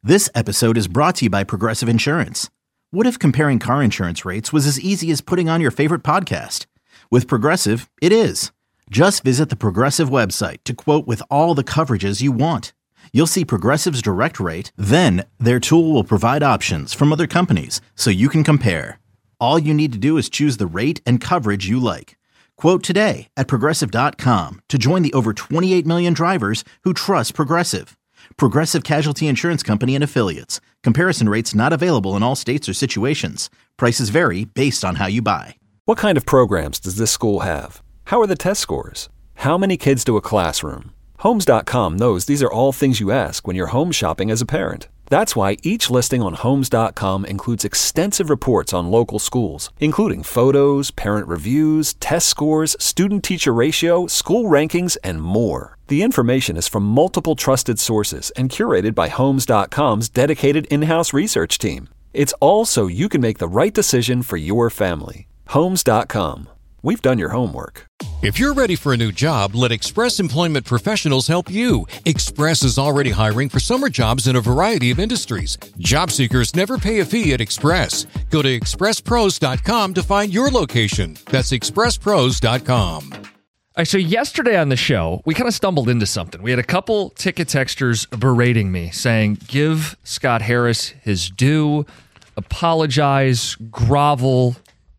This episode is brought to you by Progressive Insurance. What if comparing car insurance rates was as easy as putting on your favorite podcast? With Progressive, it is. Just visit the Progressive website to quote with all the coverages you want. You'll see Progressive's direct rate, then their tool will provide options from other companies so you can compare. All you need to do is choose the rate and coverage you like. Quote today at Progressive.com to join the over 28 million drivers who trust Progressive. Progressive Casualty Insurance Company and Affiliates. Comparison rates not available in all states or situations. Prices vary based on how you buy. What kind of programs does this school have? How are the test scores? How many kids do a classroom? Homes.com knows these are all things you ask when you're home shopping as a parent. That's why each listing on Homes.com includes extensive reports on local schools, including photos, parent reviews, test scores, student-teacher ratio, school rankings, and more. The information is from multiple trusted sources and curated by Homes.com's dedicated in-house research team. It's all so you can make the right decision for your family. Homes.com. We've done your homework. If you're ready for a new job, let Express Employment Professionals help you. Express is already hiring for summer jobs in a variety of industries. Job seekers never pay a fee at Express. Go to expresspros.com to find your location. That's expresspros.com. All right, so yesterday on the show, we kind of stumbled into something. We had a couple ticket texters berating me, saying, give Scott Harris his due, apologize, grovel,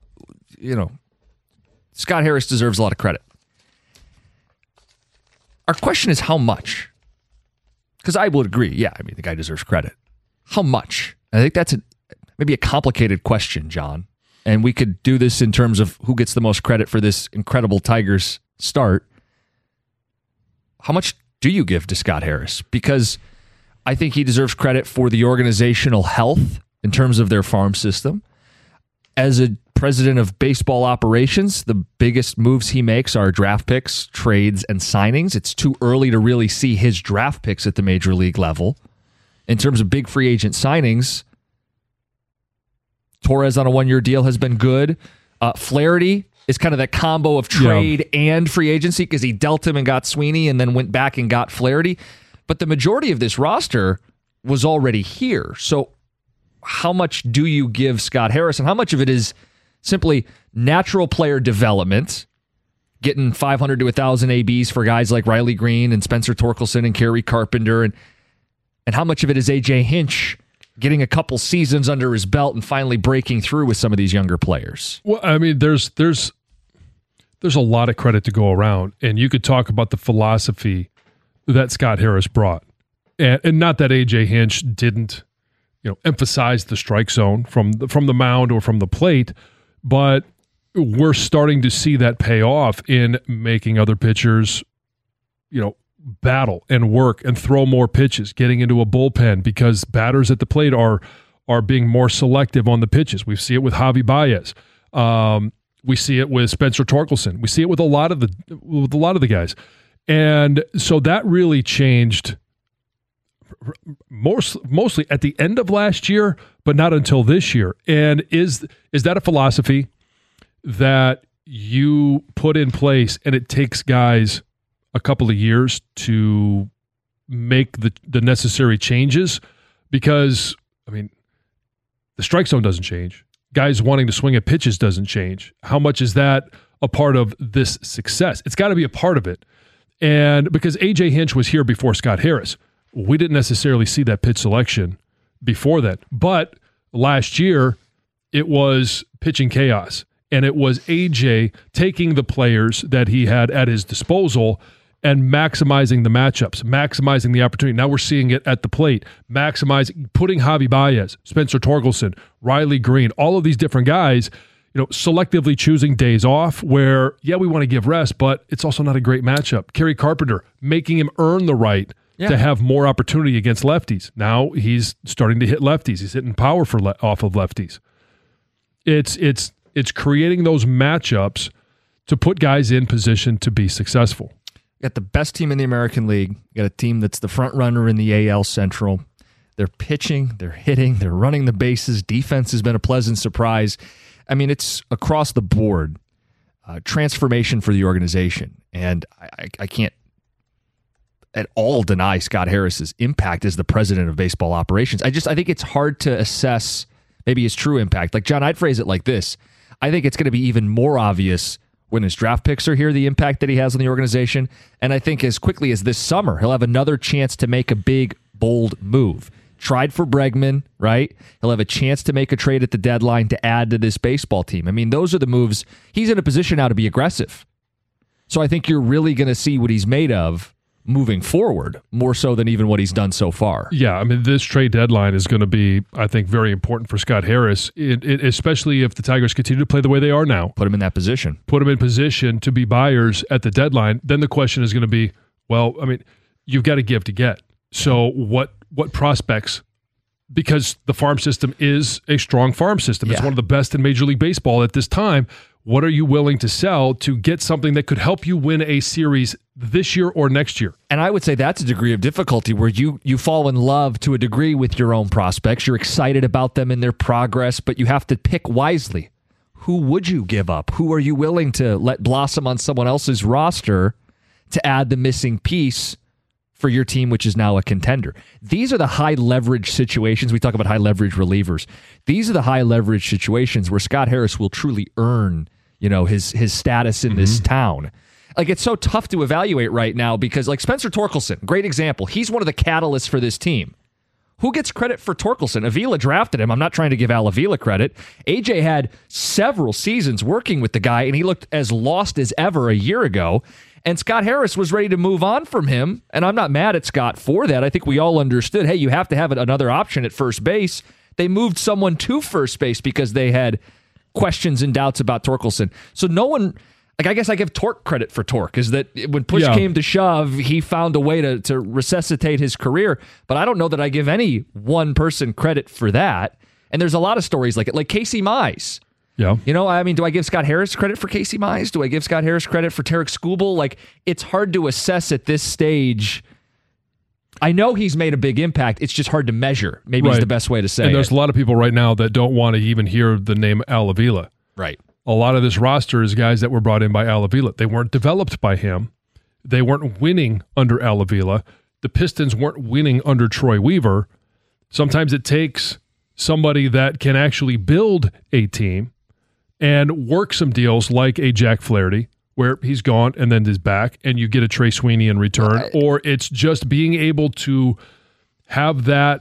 Scott Harris deserves a lot of credit. Our question is how much? Because I would agree, the guy deserves credit. How much? I think that's maybe a complicated question, John. And we could do this in terms of who gets the most credit for this incredible Tigers start. How much do you give to Scott Harris? Because I think he deserves credit for the organizational health in terms of their farm system. As a president of baseball operations, the biggest moves he makes are draft picks, trades, and signings. It's too early to really see his draft picks at the major league level. In terms of big free agent signings, Torres on a one-year deal has been good. Flaherty is kind of that combo of trade and free agency because he dealt him and got Sweeney and then went back and got Flaherty. But the majority of this roster was already here. So how much do you give Scott Harris, and how much of it is simply natural player development, getting 500 to 1,000 ABs for guys like Riley Green and Spencer Torkelson and Kerry Carpenter, and how much of it is A.J. Hinch getting a couple seasons under his belt and finally breaking through with some of these younger players? Well, I mean, there's a lot of credit to go around, and you could talk about the philosophy that Scott Harris brought, and not that A.J. Hinch didn't emphasize the strike zone from the mound or from the plate, but we're starting to see that pay off in making other pitchers, battle and work and throw more pitches, getting into a bullpen because batters at the plate are being more selective on the pitches. We see it with Javi Baez. We see it with Spencer Torkelson. We see it with a lot of the guys, and so that really changed. Mostly at the end of last year, but not until this year. And is that a philosophy that you put in place and it takes guys a couple of years to make the necessary changes? Because, the strike zone doesn't change. Guys wanting to swing at pitches doesn't change. How much is that a part of this success? It's got to be a part of it. And because A.J. Hinch was here before Scott Harris, we didn't necessarily see that pitch selection before that. But last year, it was pitching chaos. And it was AJ taking the players that he had at his disposal and maximizing the matchups, maximizing the opportunity. Now we're seeing it at the plate, putting Javi Baez, Spencer Torkelson, Riley Green, all of these different guys, selectively choosing days off where, we want to give rest, but it's also not a great matchup. Kerry Carpenter, making him earn the right to have more opportunity against lefties. Now he's starting to hit lefties. He's hitting power off of lefties. It's creating those matchups to put guys in position to be successful. You got the best team in the American League. You got a team that's the front runner in the AL Central. They're pitching, they're hitting, they're running the bases. Defense has been a pleasant surprise. It's across the board transformation for the organization. And I can't at all deny Scott Harris's impact as the president of baseball operations. I think it's hard to assess maybe his true impact. Like, John, I'd phrase it like this. I think it's going to be even more obvious when his draft picks are here, the impact that he has on the organization. And I think as quickly as this summer, he'll have another chance to make a big, bold move. Tried for Bregman, right? He'll have a chance to make a trade at the deadline to add to this baseball team. I mean, those are the moves. He's in a position now to be aggressive. So I think you're really going to see what he's made of moving forward, more so than even what he's done so far. Yeah, I mean, this trade deadline is going to be, I think, very important for Scott Harris, especially if the Tigers continue to play the way they are now. Put him in that position. Put him in position to be buyers at the deadline. Then the question is going to be, well, I mean, you've got to give to get. So what prospects, because the farm system is a strong farm system. It's one of the best in Major League Baseball at this time. What are you willing to sell to get something that could help you win a series this year or next year? And I would say that's a degree of difficulty where you fall in love to a degree with your own prospects. You're excited about them and their progress, but you have to pick wisely. Who would you give up? Who are you willing to let blossom on someone else's roster to add the missing piece for your team, which is now a contender? These are the high leverage situations. We talk about high leverage relievers. These are the high leverage situations where Scott Harris will truly earn, his status in this town. Like, it's so tough to evaluate right now because, like, Spencer Torkelson, great example. He's one of the catalysts for this team. Who gets credit for Torkelson? Avila drafted him. I'm not trying to give Al Avila credit. AJ had several seasons working with the guy, and he looked as lost as ever a year ago. And Scott Harris was ready to move on from him, and I'm not mad at Scott for that. I think we all understood, hey, you have to have another option at first base. They moved someone to first base because they had questions and doubts about Torkelson. So no one, like, I guess I give Tork credit for Tork, is that when push came to shove, he found a way to resuscitate his career. But I don't know that I give any one person credit for that. And there's a lot of stories like it, like Casey Mize. Yeah. I mean, do I give Scott Harris credit for Casey Mize? Do I give Scott Harris credit for Tarek Skubal? Like, it's hard to assess at this stage. I know he's made a big impact. It's just hard to measure. Maybe is the best way to say it. And there's a lot of people right now that don't want to even hear the name Al Avila. Right. A lot of this roster is guys that were brought in by Al Avila. They weren't developed by him. They weren't winning under Al Avila. The Pistons weren't winning under Troy Weaver. Sometimes it takes somebody that can actually build a team and work some deals like a Jack Flaherty, where he's gone and then is back, and you get a Trey Sweeney in return, or it's just being able to have that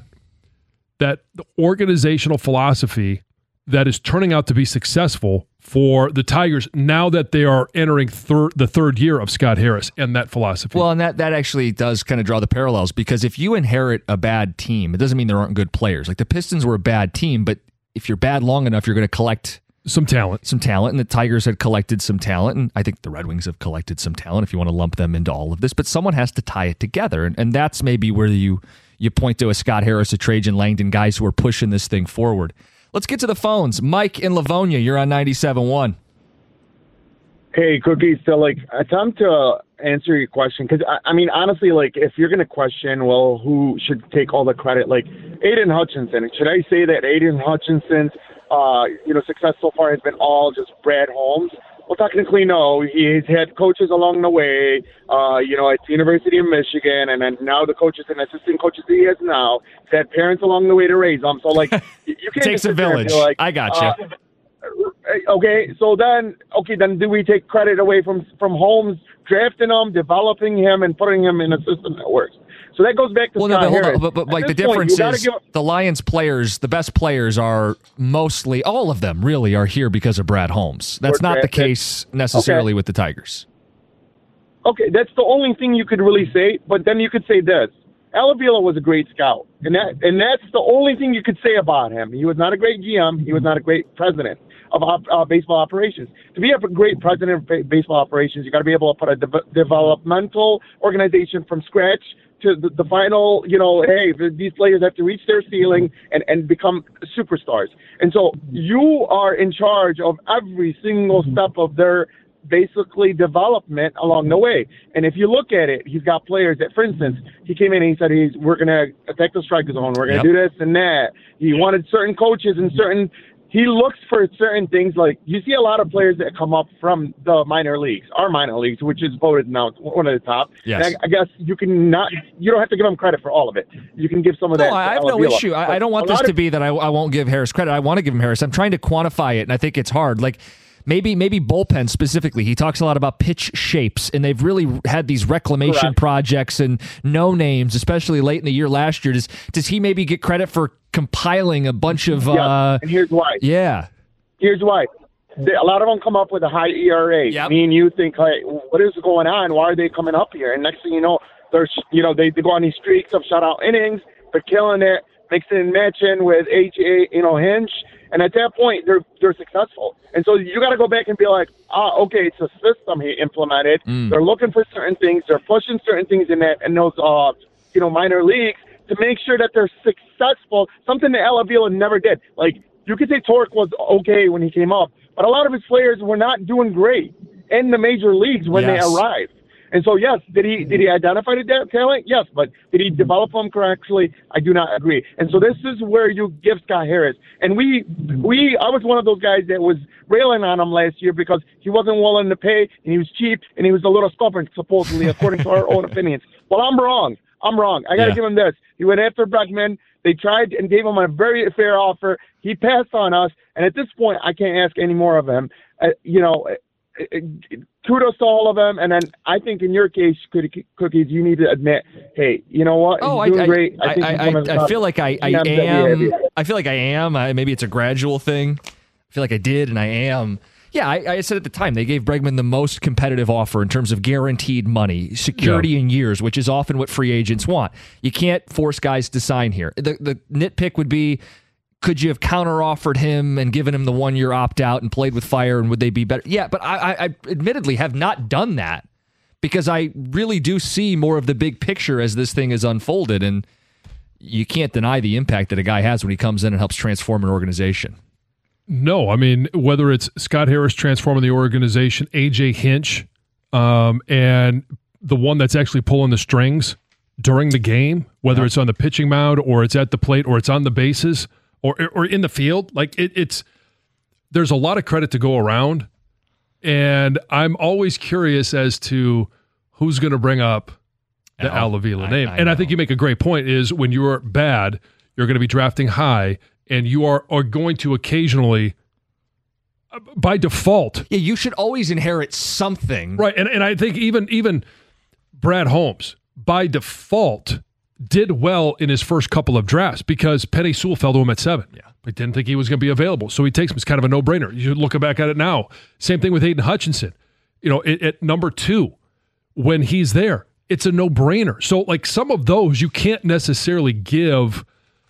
organizational philosophy that is turning out to be successful for the Tigers now that they are entering the third year of Scott Harris and that philosophy. Well, and that actually does kind of draw the parallels, because if you inherit a bad team, it doesn't mean there aren't good players. Like, the Pistons were a bad team, but if you're bad long enough, you're going to collect some talent, and the Tigers had collected some talent, and I think the Red Wings have collected some talent, if you want to lump them into all of this, but someone has to tie it together, and that's maybe where you point to a Scott Harris, a Trajan Langdon, guys who are pushing this thing forward. Let's get to the phones. Mike in Livonia, you're on 97.1. Hey, Cookie. So, like, time to answer your question, because, I mean, honestly, like, if you're going to question, well, who should take all the credit, like, Aiden Hutchinson, should I say that Aiden Hutchinson's success so far has been all just Brad Holmes? Well, technically, no. He's had coaches along the way, at the University of Michigan, and then now the coaches and assistant coaches that he has now. He's had parents along the way to raise them. So, like, you can't takes a village. Like, I got you. Okay, so then do we take credit away from Holmes drafting him, developing him, and putting him in a system that works? So that goes back to Scott Harris. But like, the difference is the Lions players, the best players are mostly, all of them really are here because of Brad Holmes. That's not the case necessarily with the Tigers. Okay, that's the only thing you could really say, but then you could say this. Al Avila was a great scout, and that's the only thing you could say about him. He was not a great GM. He was not a great president of baseball operations. To be a great president of baseball operations, you got to be able to put a developmental organization from scratch to the final, hey, these players have to reach their ceiling and become superstars. And so you are in charge of every single step of their basically development along the way. And if you look at it, he's got players that, for instance, he came in and he said, we're going to attack the strike zone. We're going to do this and that. He wanted certain coaches in certain he looks for certain things. Like, you see a lot of players that come up from the minor leagues, our minor leagues, which is voted now one of the top. Yes. And I guess you don't have to give him credit for all of it. You can give some of that. No, I have no issue. I don't want this to be that I won't give Harris credit. I want to give him Harris. I'm trying to quantify it, and I think it's hard. Like, maybe bullpen specifically. He talks a lot about pitch shapes, and they've really had these reclamation projects and no names, especially late in the year last year. Does he maybe get credit for compiling a bunch of? And here's why. Yeah. Here's why. A lot of them come up with a high ERA. Yep. Me and you think, like, what is going on? Why are they coming up here? And next thing you know, they go on these streaks of shutout innings. They're killing it, mixing and matching with Hinch. And at that point, they're successful. And so you got to go back and be like, okay, it's a system he implemented. They're looking for certain things. They're pushing certain things in those minor leagues to make sure that they're successful, something that Al Avila never did. Like, you could say Torque was okay when he came up, but a lot of his players were not doing great in the major leagues when they arrived. And so, yes, did he identify the talent? Yes, but did he develop them correctly? I do not agree. And so this is where you give Scott Harris. And I was one of those guys that was railing on him last year because he wasn't willing to pay, and he was cheap, and he was a little stubborn, supposedly, according to our own opinions. Well, I'm wrong. I got to give him this. He went after Bregman. They tried and gave him a very fair offer. He passed on us, and at this point, I can't ask any more of him. Kudos to all of them, and then I think in your case, Cookies, you need to admit, hey, you know what? He's doing great. I feel like I am. I feel like I am. Maybe it's a gradual thing. I feel like I did, and I am. Yeah, I said at the time, they gave Bregman the most competitive offer in terms of guaranteed money, security in years, which is often what free agents want. You can't force guys to sign here. The nitpick would be, could you have counter-offered him and given him the 1-year opt-out and played with fire, and would they be better? Yeah, but I admittedly have not done that because I really do see more of the big picture as this thing is unfolded, and you can't deny the impact that a guy has when he comes in and helps transform an organization. No, I mean, whether it's Scott Harris transforming the organization, A.J. Hinch, and the one that's actually pulling the strings during the game, whether it's on the pitching mound or it's at the plate or it's on the bases or in the field, like it's there's a lot of credit to go around, and I'm always curious as to who's going to bring up the Al Avila name. I think you make a great point, is when you're bad, you're going to be drafting high, and you are going to occasionally, by default. Yeah, you should always inherit something. Right, and I think even Brad Holmes, by default, did well in his first couple of drafts because Penny Sewell fell to him at 7. Yeah. But didn't think he was going to be available. So he takes him. It's kind of a no-brainer. You look back at it now. Same thing with Aiden Hutchinson. At number 2, when he's there, it's a no-brainer. So, like, some of those you can't necessarily give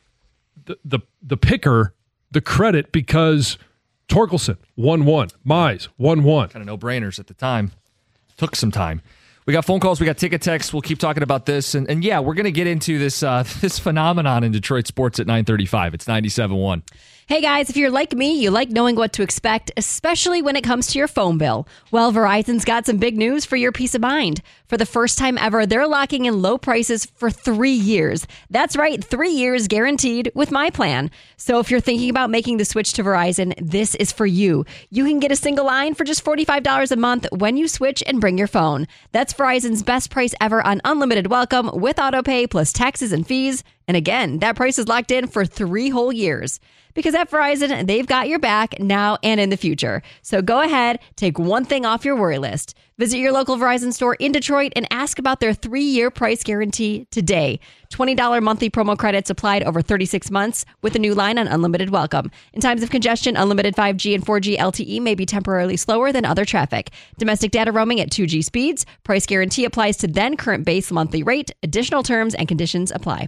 the picker the credit because Torkelson, 1-1. Mize, 1-1. Kind of no-brainers at the time. Took some time. We got phone calls. We got ticket texts. We'll keep talking about this. And yeah, we're going to get into this this phenomenon in Detroit sports at 9:35. It's 97.1. Hey guys, if you're like me, you like knowing what to expect, especially when it comes to your phone bill. Well, Verizon's got some big news for your peace of mind. For the first time ever, they're locking in low prices for 3 years. That's right, 3 years guaranteed with my plan. So if you're thinking about making the switch to Verizon, this is for you. You can get a single line for just $45 a month when you switch and bring your phone. That's Verizon's best price ever on unlimited welcome with autopay plus taxes and fees. And again, that price is locked in for 3 whole years. Because at Verizon, they've got your back now and in the future. So go ahead, take one thing off your worry list. Visit your local Verizon store in Detroit and ask about their 3-year price guarantee today. $20 monthly promo credits applied over 36 months with a new line on unlimited welcome. In times of congestion, unlimited 5G and 4G LTE may be temporarily slower than other traffic. Domestic data roaming at 2G speeds. Price guarantee applies to then current base monthly rate. Additional terms and conditions apply.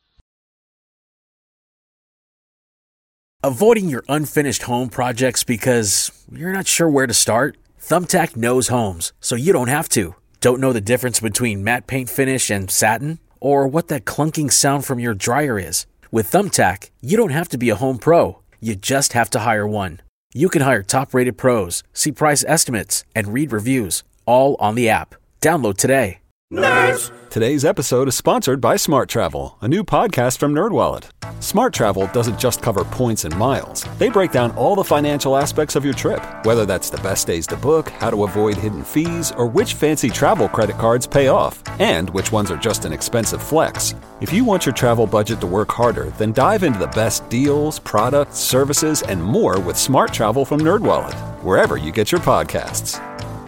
Avoiding your unfinished home projects because you're not sure where to start? Thumbtack knows homes, so you don't have to. Don't know the difference between matte paint finish and satin? Or what that clunking sound from your dryer is? With Thumbtack, you don't have to be a home pro. You just have to hire one. You can hire top-rated pros, see price estimates, and read reviews, all on the app. Download today. Nerds! Today's episode is sponsored by Smart Travel, a new podcast from NerdWallet. Smart Travel doesn't just cover points and miles. They break down all the financial aspects of your trip, whether that's the best days to book, how to avoid hidden fees, or which fancy travel credit cards pay off, and which ones are just an expensive flex. If you want your travel budget to work harder, then dive into the best deals, products, services, and more with Smart Travel from NerdWallet, wherever you get your podcasts.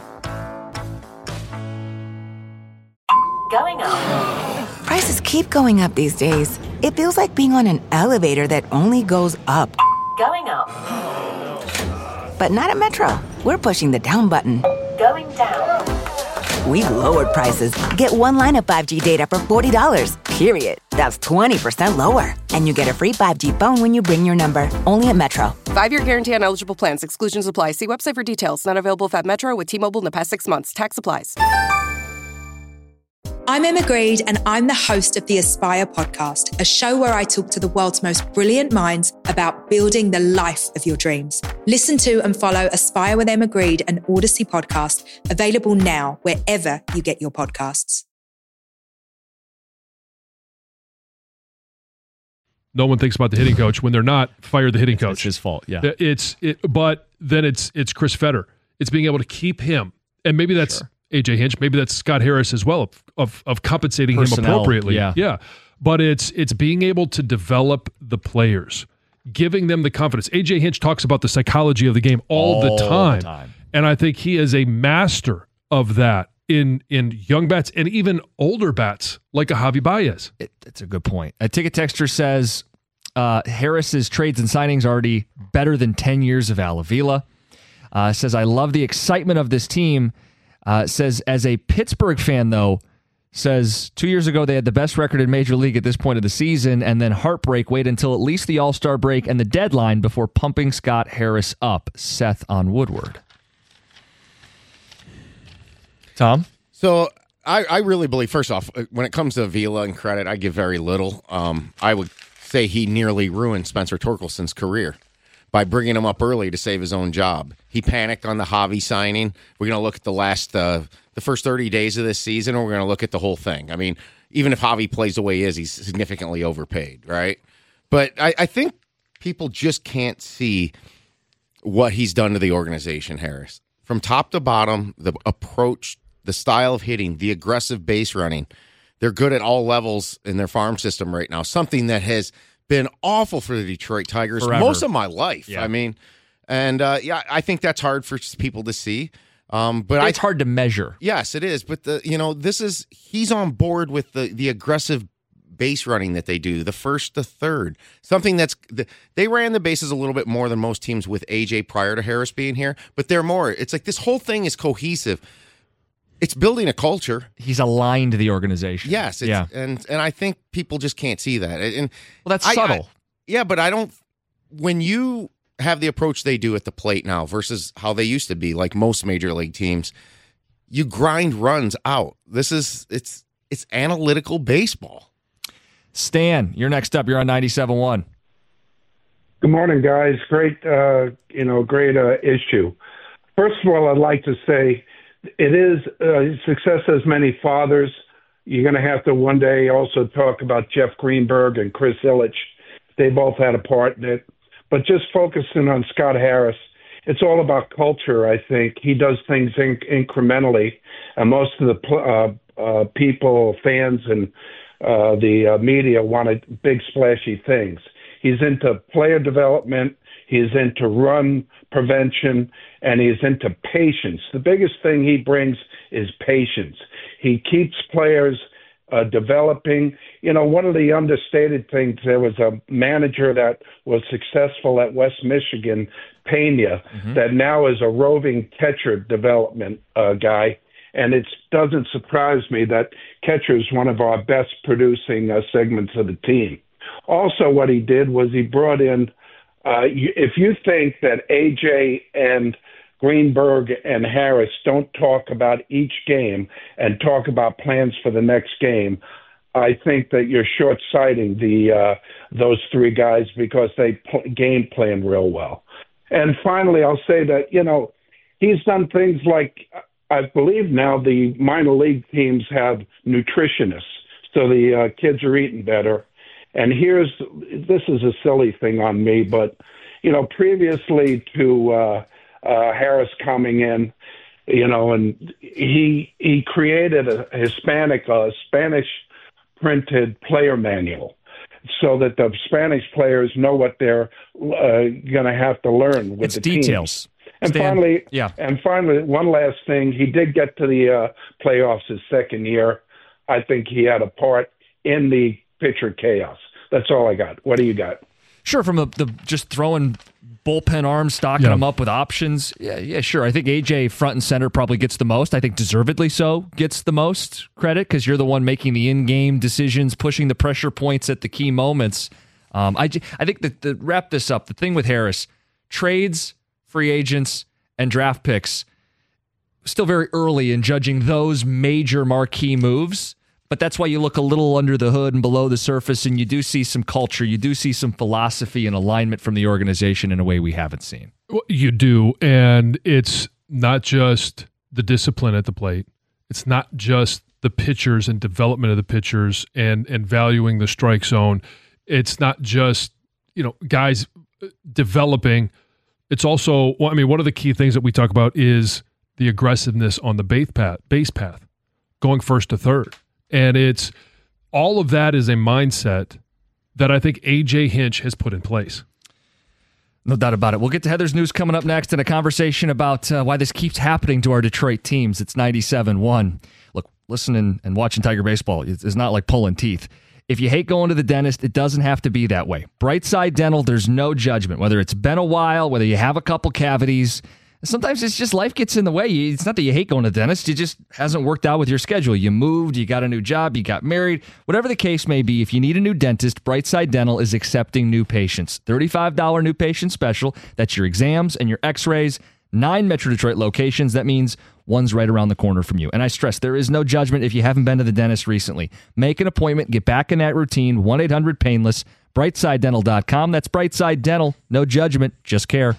Going up. Prices keep going up these days. It feels like being on an elevator that only goes up. Going up. But not at Metro. We're pushing the down button. Going down. We've lowered prices. Get one line of 5G data for $40, period. That's 20% lower. And you get a free 5G phone when you bring your number. Only at Metro. 5-year guarantee on eligible plans. Exclusions apply. See website for details. Not available if at Metro with T-Mobile in the past 6 months. Tax applies. I'm Emma Greed, and I'm the host of the Aspire podcast, a show where I talk to the world's most brilliant minds about building the life of your dreams. Listen to and follow Aspire with Emma Greed, an Odyssey podcast, available now wherever you get your podcasts. No one thinks about the hitting coach. When they're not, fire the hitting coach. It's his fault, yeah. But then it's Chris Fetter. It's being able to keep him, and maybe that's AJ Hinch. Maybe that's Scott Harris as well, of compensating him appropriately. Yeah. But it's being able to develop the players, giving them the confidence. AJ Hinch talks about the psychology of the game all the time. And I think he is a master of that in young bats and even older bats like a Javi Baez. That's a good point. A ticket texter says Harris's trades and signings are already better than 10 years of Al Avila. Says, I love the excitement of this team. Says, as a Pittsburgh fan, though, says 2 years ago they had the best record in Major League at this point of the season, and then heartbreak, wait until at least the All-Star break and the deadline before pumping Scott Harris up. Seth on Woodward. Tom? So I really believe, first off, when it comes to Avila and credit, I give very little. I would say he nearly ruined Spencer Torkelson's career by bringing him up early to save his own job. He panicked on the Javi signing. We're going to look at the first 30 days of this season, or we're going to look at the whole thing. I mean, even if Javi plays the way he is, he's significantly overpaid, right? But I think people just can't see what he's done to the organization, Harris. From top to bottom, the approach, the style of hitting, the aggressive base running, they're good at all levels in their farm system right now, something that has been awful for the Detroit Tigers forever. Most of my life. Yeah. I mean, and I think that's hard for people to see. But it's hard to measure. Yes, it is. But he's on board with the aggressive base running that they do, the first to third, something they ran the bases a little bit more than most teams with AJ prior to Harris being here. But they're more. It's like this whole thing is cohesive. It's building a culture. He's aligned to the organization. Yes. And I think people just can't see that. And that's subtle. But I don't. When you have the approach they do at the plate now versus how they used to be, like most major league teams, you grind runs out. It's analytical baseball. Stan, you're next up. You're on 97.1. Good morning, guys. Great issue. First of all, I'd like to say, it is success has many fathers. You're going to have to one day also talk about Jeff Greenberg and Chris Ilitch. They both had a part in it. But just focusing on Scott Harris, it's all about culture, I think. He does things incrementally, and most of the people, fans, and the media wanted big, splashy things. He's into player development. He's into run prevention, and he's into patience. The biggest thing he brings is patience. He keeps players developing. One of the understated things, there was a manager that was successful at West Michigan, Pena, that now is a roving catcher development guy. And it doesn't surprise me that catcher is one of our best producing segments of the team. Also, what he did was he brought in, if you think that AJ and Greenberg and Harris don't talk about each game and talk about plans for the next game, I think that you're short-sighting those three guys because they game plan real well. And finally, I'll say that, he's done things like I believe now the minor league teams have nutritionists, so the kids are eating better. And this is a silly thing on me, but, previously to Harris coming in, and he created a Spanish printed player manual so that the Spanish players know what they're going to have to learn with the details. Teams. And finally, one last thing. He did get to the playoffs his second year. I think he had a part in the pitcher chaos. That's all I got. What do you got? Sure, from the just throwing bullpen arms, stocking them up with options. Yeah, sure. I think AJ front and center probably gets the most. I think deservedly so gets the most credit because you're the one making the in-game decisions, pushing the pressure points at the key moments. I think that to wrap this up, the thing with Harris, trades, free agents, and draft picks, still very early in judging those major marquee moves. But that's why you look a little under the hood and below the surface, and you do see some culture, you do see some philosophy and alignment from the organization in a way we haven't seen. Well, you do, and it's not just the discipline at the plate. It's not just the pitchers and development of the pitchers and valuing the strike zone. It's not just, guys developing. It's also, one of the key things that we talk about is the aggressiveness on the base path, going first to third. And it's all of that is a mindset that I think A.J. Hinch has put in place. No doubt about it. We'll get to Heather's news coming up next and a conversation about why this keeps happening to our Detroit teams. It's 97-1. Look, listening and watching Tiger baseball is not like pulling teeth. If you hate going to the dentist, it doesn't have to be that way. Brightside Dental, there's no judgment. Whether it's been a while, whether you have a couple cavities, sometimes it's just life gets in the way. It's not that you hate going to the dentist. It just hasn't worked out with your schedule. You moved, you got a new job, you got married. Whatever the case may be, if you need a new dentist, Brightside Dental is accepting new patients. $35 new patient special. That's your exams and your x-rays. 9 Metro Detroit locations. That means one's right around the corner from you. And I stress, there is no judgment if you haven't been to the dentist recently. Make an appointment. Get back in that routine. 1-800-PAINLESS. BrightsideDental.com. That's Brightside Dental. No judgment. Just care.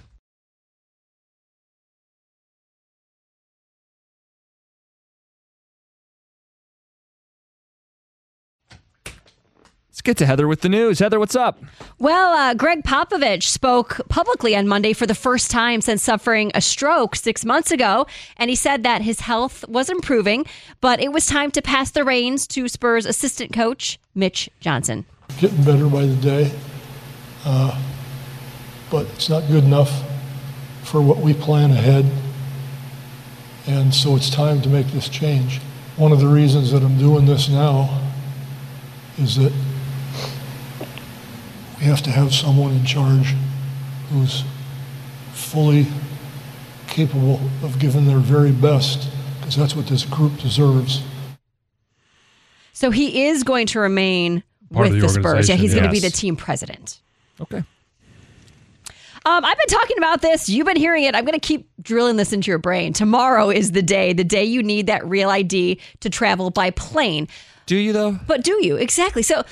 Let's get to Heather with the news. Heather, what's up? Well, Greg Popovich spoke publicly on Monday for the first time since suffering a stroke 6 months ago, and he said that his health was improving, but it was time to pass the reins to Spurs assistant coach Mitch Johnson. Getting better by the day, but it's not good enough for what we plan ahead, and so it's time to make this change. One of the reasons that I'm doing this now is that we have to have someone in charge who's fully capable of giving their very best, because that's what this group deserves. So he is going to remain with the Spurs. Yeah, he's going to be the team president. Okay. I've been talking about this. You've been hearing it. I'm going to keep drilling this into your brain. Tomorrow is the day you need that real ID to travel by plane. Do you, though? But do you? Exactly. So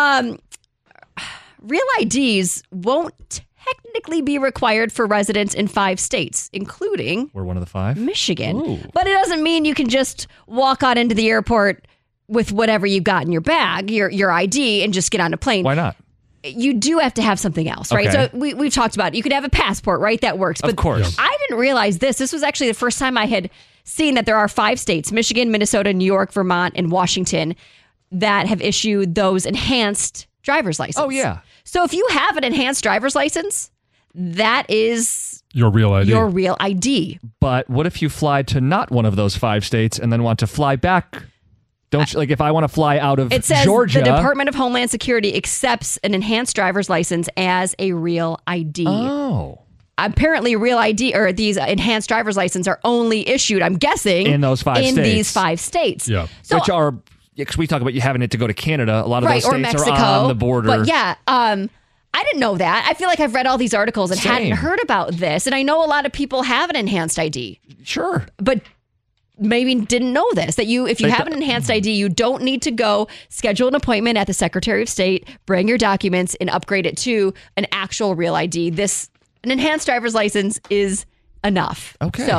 real IDs won't technically be required for residents in 5 states, including... We're one of the 5? Michigan. Ooh. But it doesn't mean you can just walk on into the airport with whatever you got in your bag, your ID, and just get on a plane. Why not? You do have to have something else, right? Okay. So we've talked about it. You could have a passport, right? That works. But of course. I didn't realize this. This was actually the first time I had seen that there are 5 states, Michigan, Minnesota, New York, Vermont, and Washington, that have issued those enhanced driver's license. Oh, yeah. So if you have an enhanced driver's license, that is your real ID. Your real ID. But what if you fly to not one of those 5 states and then want to fly back? Don't you, like if I want to fly out of it says Georgia? The Department of Homeland Security accepts an enhanced driver's license as a real ID. Oh. Apparently, real ID or these enhanced driver's license are only issued, I'm guessing, in those 5 states. In these 5 states. Yeah. So, which are, because we talk about you having it to go to Canada. A lot of those states or Mexico, are on the border. But yeah, I didn't know that. I feel like I've read all these articles and hadn't heard about this. And I know a lot of people have an enhanced ID. Sure. But maybe didn't know this, that if you have an enhanced ID, you don't need to go schedule an appointment at the Secretary of State, bring your documents, and upgrade it to an actual real ID. An enhanced driver's license is enough. Okay. So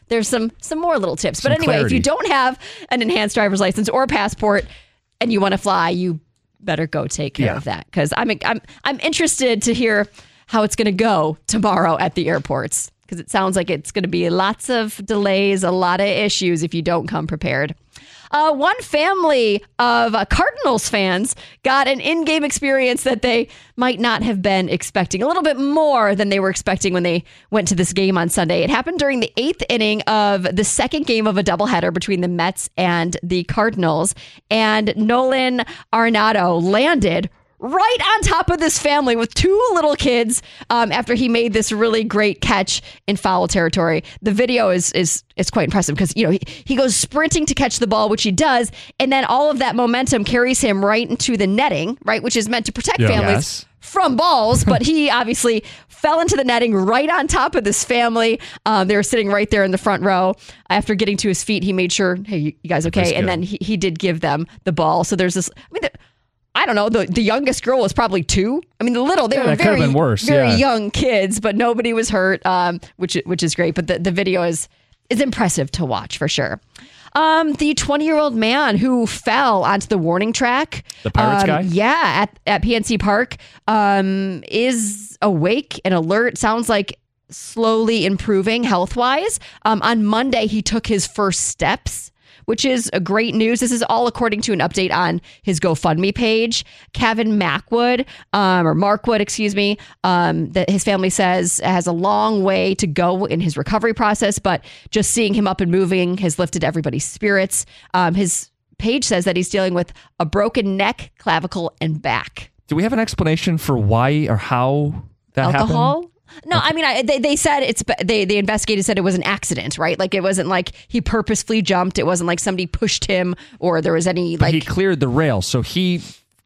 there's some more little tips. But Some anyway, clarity. if you don't have an enhanced driver's license or passport and you want to fly, you better go take care of that, because I'm interested to hear how it's going to go tomorrow at the airports, because it sounds like it's going to be lots of delays, a lot of issues if you don't come prepared. One family of Cardinals fans got an in-game experience that they might not have been expecting, a little bit more than they were expecting when they went to this game on Sunday. It happened during the 8th inning of the second game of a doubleheader between the Mets and the Cardinals, and Nolan Arenado landed right on top of this family with two little kids after he made this really great catch in foul territory. The video is quite impressive because, he goes sprinting to catch the ball, which he does, and then all of that momentum carries him right into the netting, right, which is meant to protect families from balls, but he obviously fell into the netting right on top of this family. They were sitting right there in the front row. After getting to his feet, he made sure, hey, you guys okay? And then he did give them the ball. So there's this, I don't know, the youngest girl was probably 2. I mean, they were very young kids, but nobody was hurt, which is great. But the video is impressive to watch for sure. The 20-year-old man who fell onto the warning track, the Pirates guy, at PNC Park, is awake and alert. Sounds like slowly improving health-wise. On Monday, he took his first steps, which is a great news. This is all according to an update on his GoFundMe page. Kevin Markwood, that his family says has a long way to go in his recovery process, but just seeing him up and moving has lifted everybody's spirits. His page says that he's dealing with a broken neck, clavicle, and back. Do we have an explanation for why or how that Alcohol? happened? No, I mean, they said they investigated, said it was an accident, right? Like, it wasn't like he purposefully jumped. It wasn't like somebody pushed him or there was any But he cleared the rail, so he...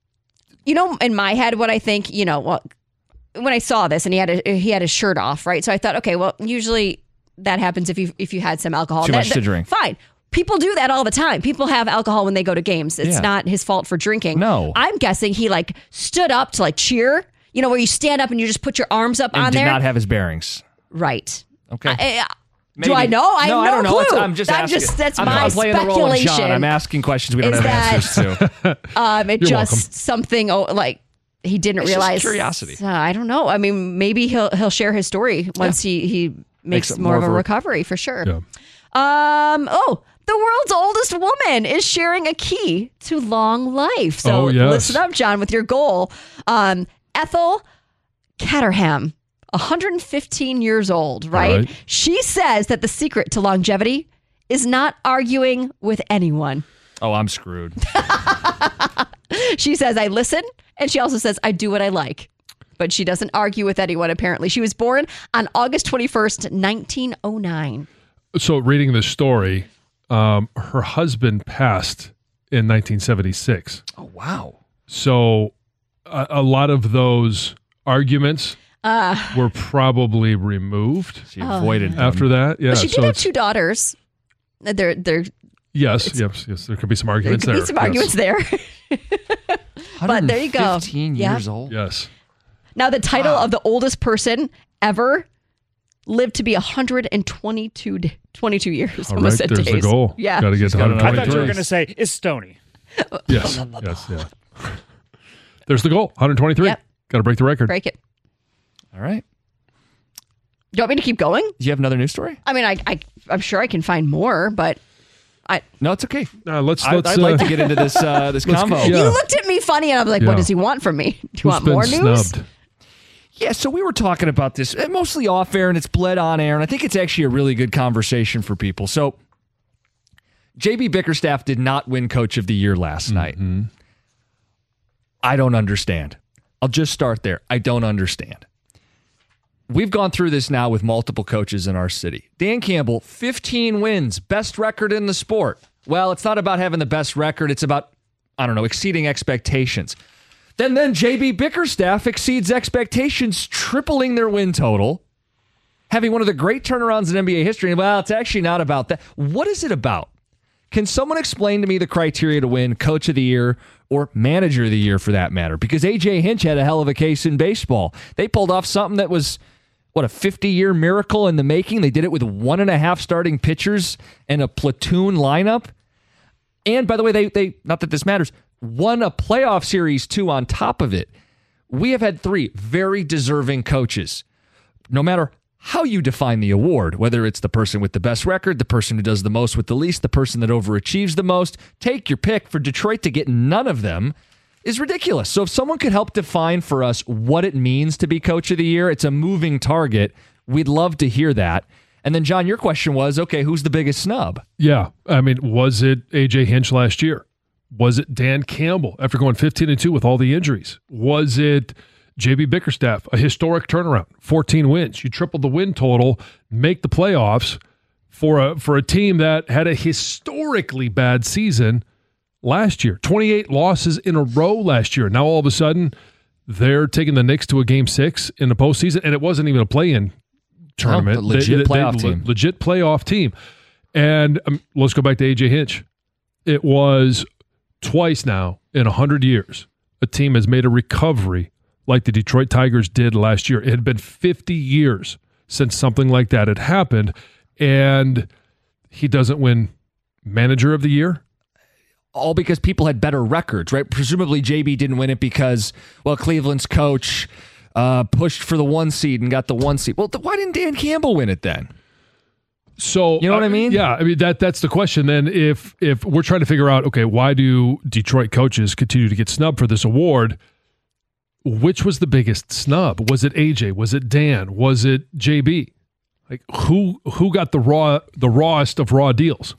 in my head, what I think, when I saw this and he had his shirt off, right? So I thought, okay, well, usually that happens if you had some alcohol. Too much to drink. Fine. People do that all the time. People have alcohol when they go to games. It's not his fault for drinking. No. I'm guessing he stood up to cheer. Where you stand up and you just put your arms up on there. Did not have his bearings. Right. Okay. Do I know? I have no clue. clue. I'm just asking. That's I'm my playing the role of speculation. John. I'm asking questions we don't have answers to. It just something he didn't realize. Just curiosity. I don't know. I mean, maybe he'll share his story once he makes more of a recovery for sure. Yeah. The world's oldest woman is sharing a key to long life. So listen up, John, with your goal. Ethel Caterham, 115 years old, right? She says that the secret to longevity is not arguing with anyone. Oh, I'm screwed. She says, I listen, and she also says, I do what I like. But she doesn't argue with anyone, apparently. She was born on August 21st, 1909. So reading this story, her husband passed in 1976. Oh, wow. So a lot of those arguments were probably removed. She avoided after that. Yeah, but she did have 2 daughters. They're yes. There could be some arguments there. There could be some arguments there. But there you go. 15 years old. Yes. Now, the title of the oldest person ever lived to be 122 years. All right, there's the goal. Yeah. Got to get to 123. I thought you were going to say, is Stoney. Yes. Yeah. There's the goal, 123. Yep. Got to break the record. Break it. All right. Do you want me to keep going? Do you have another news story? I mean, I'm sure I can find more, but no, it's okay. Let's. I'd like to get into this convo. You looked at me funny, and I was like, "What does he want from me? Do you want more news?" Snubbed? Yeah, so we were talking about this mostly off air, and it's bled on air, and I think it's actually a really good conversation for people. So, JB Bickerstaff did not win Coach of the Year last night. I don't understand. I'll just start there. I don't understand. We've gone through this now with multiple coaches in our city. Dan Campbell, 15 wins, best record in the sport. Well, it's not about having the best record. It's about, exceeding expectations. Then JB Bickerstaff exceeds expectations, tripling their win total, having one of the great turnarounds in NBA history. Well, it's actually not about that. What is it about? Can someone explain to me the criteria to win Coach of the Year or Manager of the Year for that matter? Because A.J. Hinch had a hell of a case in baseball. They pulled off something that was what, a 50-year miracle in the making? They did it with 1.5 starting pitchers and a platoon lineup. And by the way, they not that this matters, won a playoff series too on top of it. We have had 3 very deserving coaches. No matter how you define the award, whether it's the person with the best record, the person who does the most with the least, the person that overachieves the most, take your pick. For Detroit to get none of them is ridiculous. So if someone could help define for us what it means to be coach of the year, it's a moving target. We'd love to hear that. And then, John, your question was, okay, who's the biggest snub? Yeah. I mean, was it A.J. Hinch last year? Was it Dan Campbell after going 15-2 with all the injuries? Was it J.B. Bickerstaff, a historic turnaround, 14 wins? You tripled the win total, make the playoffs for a team that had a historically bad season last year. 28 losses in a row last year. Now all of a sudden, they're taking the Knicks to a Game 6 in the postseason, and it wasn't even a play-in tournament. Legit playoff team. And let's go back to A.J. Hinch. It was twice now in 100 years a team has made a recovery like the Detroit Tigers did last year. It had been 50 years since something like that had happened, and he doesn't win Manager of the Year? All because people had better records, right? Presumably JB didn't win it because, well, Cleveland's coach pushed for the 1 seed and got the 1 seed. Well, why didn't Dan Campbell win it then? So you know what I mean? Yeah, I mean that's the question. Then, if we're trying to figure out, okay, why do Detroit coaches continue to get snubbed for this award? Which was the biggest snub? Was it AJ? Was it Dan? Was it JB? Like who got the rawest of raw deals?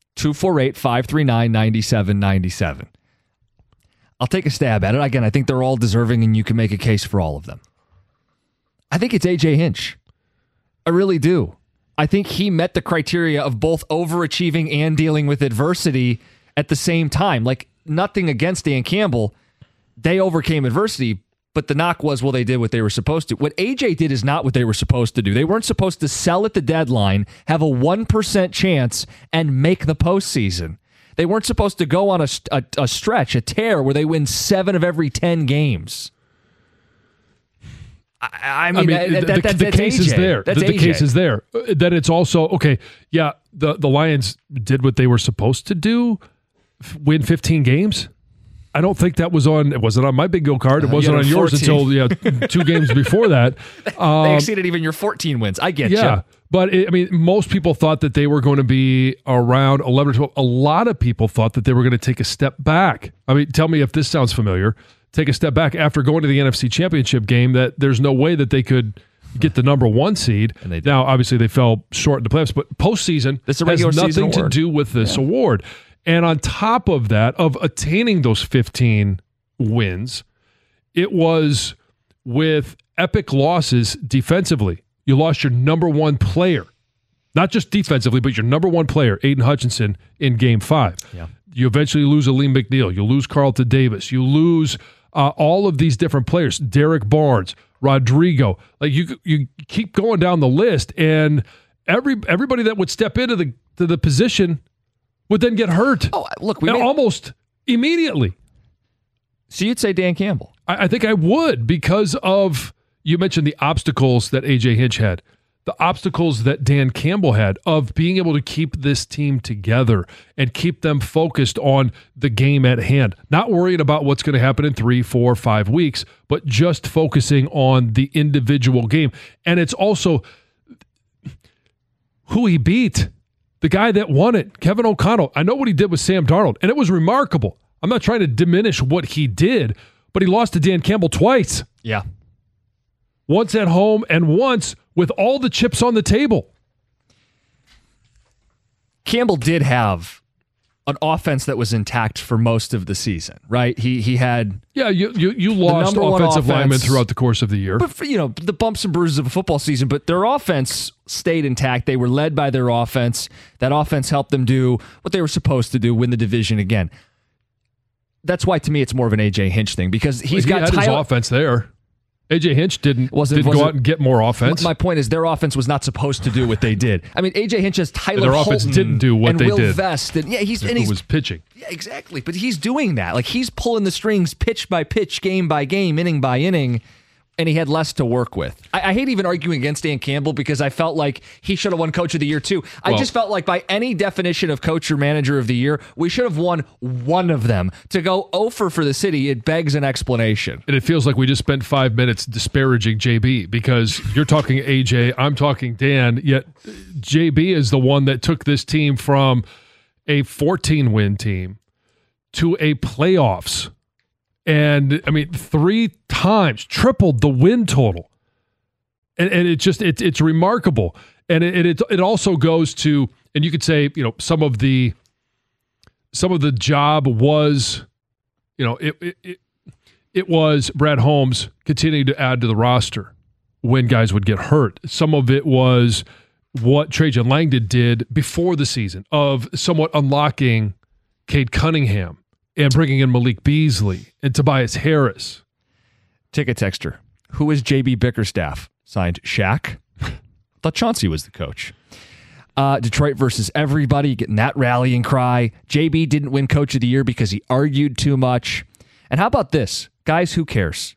248-539-9797. I'll take a stab at it. Again, I think they're all deserving, and you can make a case for all of them. I think it's A.J. Hinch. I really do. I think he met the criteria of both overachieving and dealing with adversity at the same time. Like, nothing against Dan Campbell. They overcame adversity, but the knock was, well, they did what they were supposed to. What AJ did is not what they were supposed to do. They weren't supposed to sell at the deadline, have a 1% chance, and make the postseason. They weren't supposed to go on a stretch, a tear, where they win 7 of every 10 games. I mean the case is there. The case is there. That it's also, okay, yeah, the Lions did what they were supposed to do, win 15 games. I don't think that was on. It wasn't on my bingo card. It wasn't on yours 14. Until 2 games before that. They exceeded even your 14 wins. I get you. Yeah, but most people thought that they were going to be around 11 or 12. A lot of people thought that they were going to take a step back. I mean, tell me if this sounds familiar. Take a step back after going to the NFC Championship game. That there's no way that they could get the number 1 seed. And now, obviously, they fell short in the playoffs. But postseason has nothing to do with this award. And on top of that, of attaining those 15 wins, it was with epic losses defensively. You lost your number 1 player, not just defensively, but your number 1 player, Aiden Hutchinson, in Game 5. Yeah. You eventually lose Aleem McNeil. You lose Carlton Davis. You lose all of these different players, Derek Barnes, Rodrigo. Like you keep going down the list, and everybody that would step into the position would then get hurt. Oh, look, almost immediately. So you'd say Dan Campbell? I think I would, because of, you mentioned the obstacles that A.J. Hinch had, the obstacles that Dan Campbell had of being able to keep this team together and keep them focused on the game at hand. Not worrying about what's going to happen in 3, 4, 5 weeks, but just focusing on the individual game. And it's also who he beat. The guy that won it, Kevin O'Connell. I know what he did with Sam Darnold, and it was remarkable. I'm not trying to diminish what he did, but he lost to Dan Campbell twice. Yeah. Once at home and once with all the chips on the table. Campbell did have an offense that was intact for most of the season, right? He had... Yeah, you lost offensive linemen throughout the course of the year. But for, the bumps and bruises of a football season, but their offense stayed intact. They were led by their offense. That offense helped them do what they were supposed to do, win the division again. That's why, to me, it's more of an A.J. Hinch thing, because he had his offense there. A.J. Hinch didn't go out and get more offense. My point is, their offense was not supposed to do what they did. I mean, A.J. Hinch has Tyler Holton. Their offense didn't do what they Will did. Vest, and who was pitching. Yeah, exactly. But he's doing that. Like, he's pulling the strings pitch by pitch, game by game, inning by inning. and he had less to work with. I hate even arguing against Dan Campbell because I felt like he should have won Coach of the Year too. I just felt like by any definition of Coach or Manager of the Year, we should have won one of them. To go 0 for the city, it begs an explanation. And it feels like we just spent 5 minutes disparaging JB because you're talking AJ, I'm talking Dan, yet JB is the one that took this team from a 14-win team to a playoffs. And, I mean, 3 times, tripled the win total. And it's remarkable. And it also goes to, and you could say, some of the job was, it was Brad Holmes continuing to add to the roster when guys would get hurt. Some of it was what Trajan Langdon did before the season of somewhat unlocking Cade Cunningham and bringing in Malik Beasley and Tobias Harris. Ticket texter. Who is JB Bickerstaff? Signed Shaq. Thought Chauncey was the coach. Detroit versus everybody, getting that rallying cry. JB didn't win Coach of the Year because he argued too much. And how about this? Guys, who cares?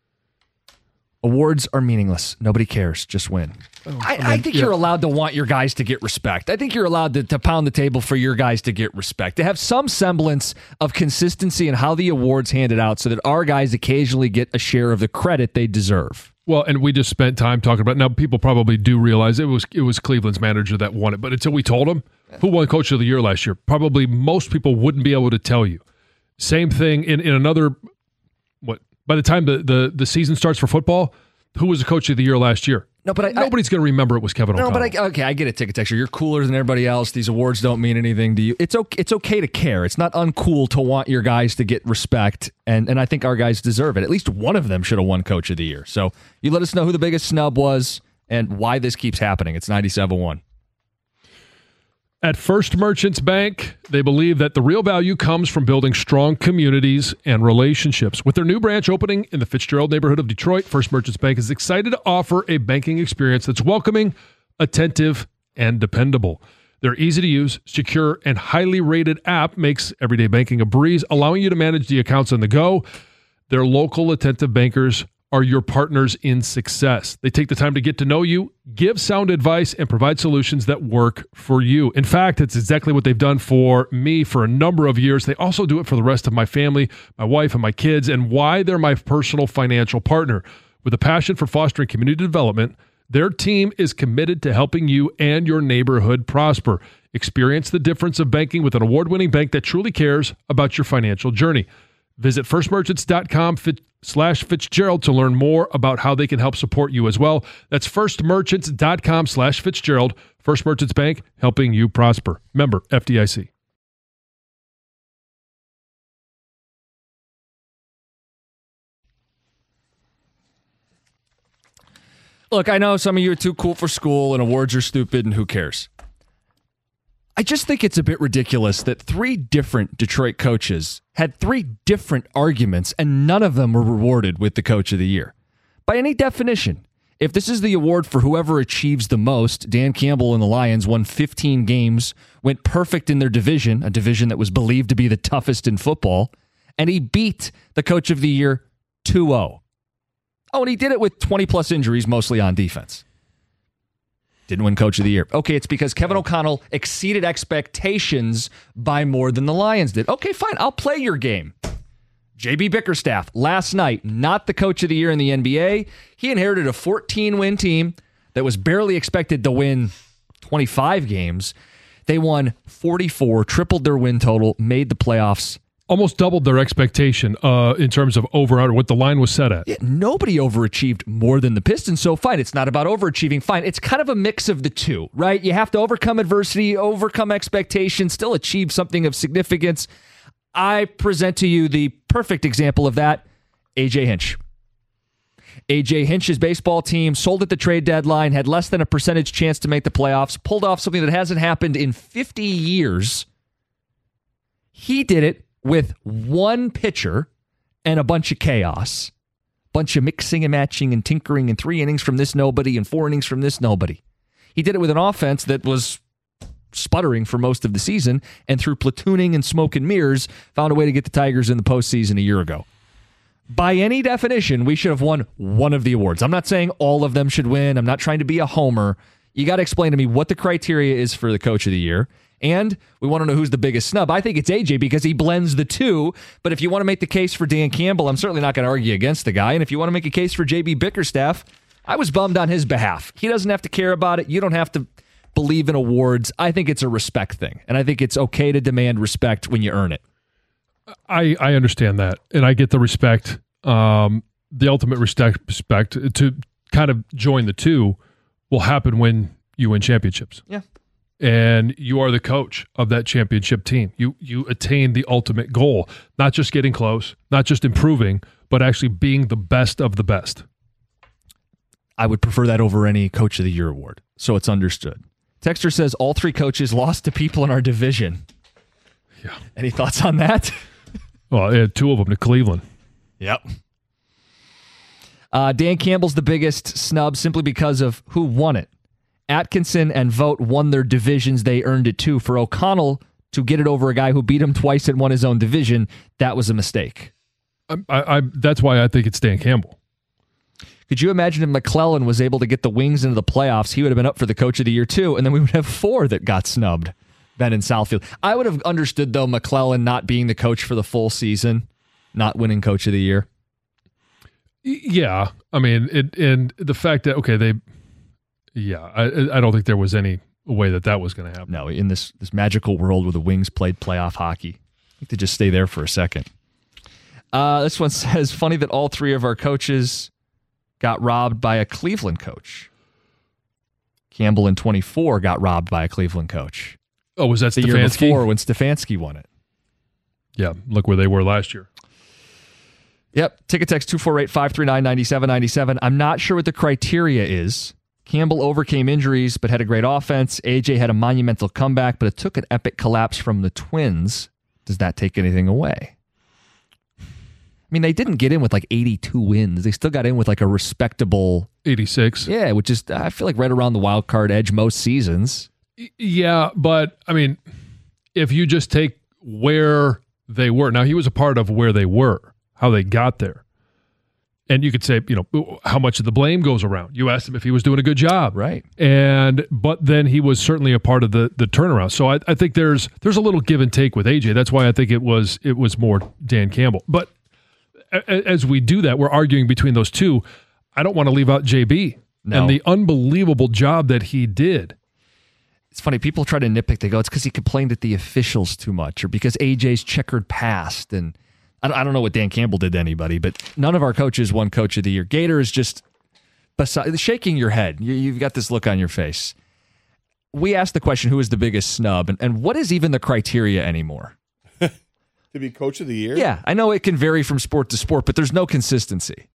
Awards are meaningless. Nobody cares. Just win. I think you're allowed to want your guys to get respect. I think you're allowed to pound the table for your guys to get respect, to have some semblance of consistency in how the awards handed out so that our guys occasionally get a share of the credit they deserve. Well, and we just spent time talking about it. Now, people probably do realize it was Cleveland's manager that won it. But until we told them who won Coach of the Year last year, probably most people wouldn't be able to tell you. Same thing in another, by the time the season starts for football, who was the Coach of the Year last year? No, but nobody's going to remember it was Kevin O'Connell. No, but I get it, ticket texture. You're cooler than everybody else. These awards don't mean anything to you. It's okay to care. It's not uncool to want your guys to get respect, and I think our guys deserve it. At least one of them should have won Coach of the Year. So you let us know who the biggest snub was and why this keeps happening. It's 97.1. At First Merchants Bank, they believe that the real value comes from building strong communities and relationships. With their new branch opening in the Fitzgerald neighborhood of Detroit, First Merchants Bank is excited to offer a banking experience that's welcoming, attentive, and dependable. Their easy-to-use, secure, and highly rated app makes everyday banking a breeze, allowing you to manage the accounts on the go. Their local attentive bankers are your partners in success. They take the time to get to know you, give sound advice, and provide solutions that work for you. In fact, it's exactly what they've done for me for a number of years. They also do it for the rest of my family, my wife, and my kids, and why they're my personal financial partner. With a passion for fostering community development, their team is committed to helping you and your neighborhood prosper. Experience the difference of banking with an award-winning bank that truly cares about your financial journey. Visit firstmerchants.com/Fitzgerald to learn more about how they can help support you as well. That's firstmerchants.com/Fitzgerald. First Merchants Bank, helping you prosper. Member FDIC. Look, I know some of you are too cool for school and awards are stupid and who cares? I just think it's a bit ridiculous that 3 different Detroit coaches had 3 different arguments and none of them were rewarded with the Coach of the Year. By any definition, if this is the award for whoever achieves the most, Dan Campbell and the Lions won 15 games, went perfect in their division, a division that was believed to be the toughest in football, and he beat the Coach of the Year 2-0. Oh, and he did it with 20-plus injuries, mostly on defense. Didn't win Coach of the Year. Okay, it's because Kevin O'Connell exceeded expectations by more than the Lions did. Okay, fine, I'll play your game. JB Bickerstaff, last night, not the Coach of the Year in the NBA. He inherited a 14-win team that was barely expected to win 25 games. They won 44, tripled their win total, made the playoffs. Almost doubled their expectation in terms of over-under, what the line was set at. Yeah, nobody overachieved more than the Pistons, so fine. It's not about overachieving. Fine, it's kind of a mix of the two, right? You have to overcome adversity, overcome expectations, still achieve something of significance. I present to you the perfect example of that, A.J. Hinch. A.J. Hinch's baseball team sold at the trade deadline, had less than a percentage chance to make the playoffs, pulled off something that hasn't happened in 50 years. He did it with one pitcher and a bunch of chaos, bunch of mixing and matching and tinkering and 3 innings from this nobody and 4 innings from this nobody. He did it with an offense that was sputtering for most of the season, and through platooning and smoke and mirrors, found a way to get the Tigers in the postseason a year ago. by any definition, we should have won one of the awards. I'm not saying all of them should win. I'm not trying to be a homer. You got to explain to me what the criteria is for the coach of the year. And we want to know who's the biggest snub. I think it's AJ because he blends the two. But if you want to make the case for Dan Campbell, I'm certainly not going to argue against the guy. And if you want to make a case for JB Bickerstaff, I was bummed on his behalf. He doesn't have to care about it. You don't have to believe in awards. I think it's a respect thing. And I think it's okay to demand respect when you earn it. I understand that, and I get the respect, the ultimate respect to kind of join the two will happen when you win championships. Yeah. And you are the coach of that championship team. You attain the ultimate goal, not just getting close, not just improving, but actually being the best of the best. I would prefer that over any Coach of the Year award, so it's understood. Texter says all three coaches lost to people in our division. Yeah. Any thoughts on that? Well, two of them to Cleveland. Yep. Dan Campbell's the biggest snub simply because of who won it. Atkinson and Vogt won their divisions. They earned it too. For O'Connell to get it over a guy who beat him twice and won his own division, that was a mistake. That's why I think it's Dan Campbell. Could you imagine if McClellan was able to get the Wings into the playoffs? He would have been up for the Coach of the Year too, and then we would have 4 that got snubbed. Ben in Southfield. I would have understood, though, McClellan not being the coach for the full season, not winning Coach of the Year. Yeah. I mean, and the fact that, I don't think there was any way that was going to happen. No, in this magical world where the Wings played playoff hockey, I think they just stay there for a second. This one says, funny that all 3 of our coaches got robbed by a Cleveland coach. Campbell in 24 got robbed by a Cleveland coach. Oh, was that the year before when Stefanski won it? Yeah, look where they were last year. Yep. Ticket text 248-539-9797. I'm not sure what the criteria is. Campbell overcame injuries but had a great offense. AJ had a monumental comeback, but it took an epic collapse from the Twins. Does that take anything away? I mean, they didn't get in with like 82 wins. They still got in with like a respectable 86. Yeah, which is, I feel like, right around the wild card edge most seasons. Yeah, but I mean, if you just take where they were, now he was a part of where they were, how they got there. And you could say, how much of the blame goes around. You asked him if he was doing a good job. Right. But then he was certainly a part of the turnaround. So I think there's a little give and take with AJ. That's why I think it was more Dan Campbell. But as we do that, we're arguing between those two. I don't want to leave out JB and the unbelievable job that he did. It's funny, people try to nitpick. They go, it's because he complained at the officials too much or because AJ's checkered past. And I don't know what Dan Campbell did to anybody, but none of our coaches won Coach of the Year. Gator is just shaking your head. You've got this look on your face. We asked the question, who is the biggest snub? And what is even the criteria anymore? To be Coach of the Year? Yeah, I know it can vary from sport to sport, but there's no consistency.